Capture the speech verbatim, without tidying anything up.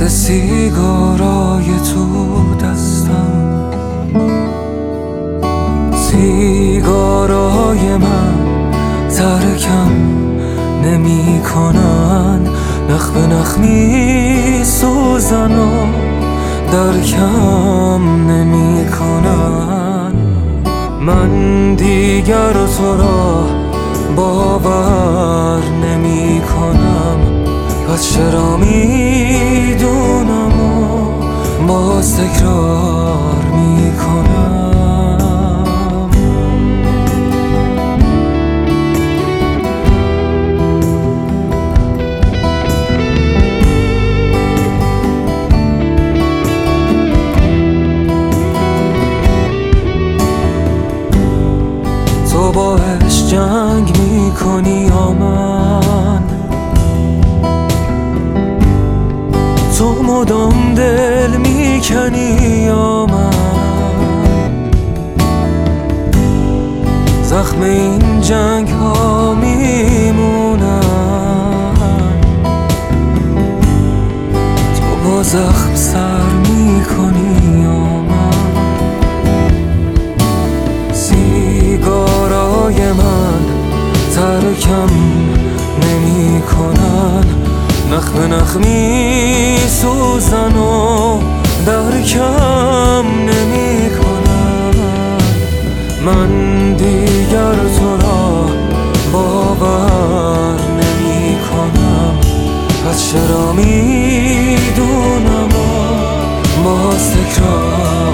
سیگارای تو دستم، سیگارای من ترکم نمی کنن، نخ به نخ می سوزن و درکم نمی کنن. من دیگر تو را باور نمی کنم، پس چرا می دونم و باز تکرار می کنم. تو با عشق جنگ می کنی یا من؟ تو مدام دل می کنی یا من؟ زخم این جنگ ها می مونن، تو با زخم سر می کنی یا من؟ سیگارای من ترکم نمی کنن، نخ به نخ می سوزن و درکم نمی کنن. من دیگر تو را باور نمی کنم، پس چرا می دونم و باز تکرار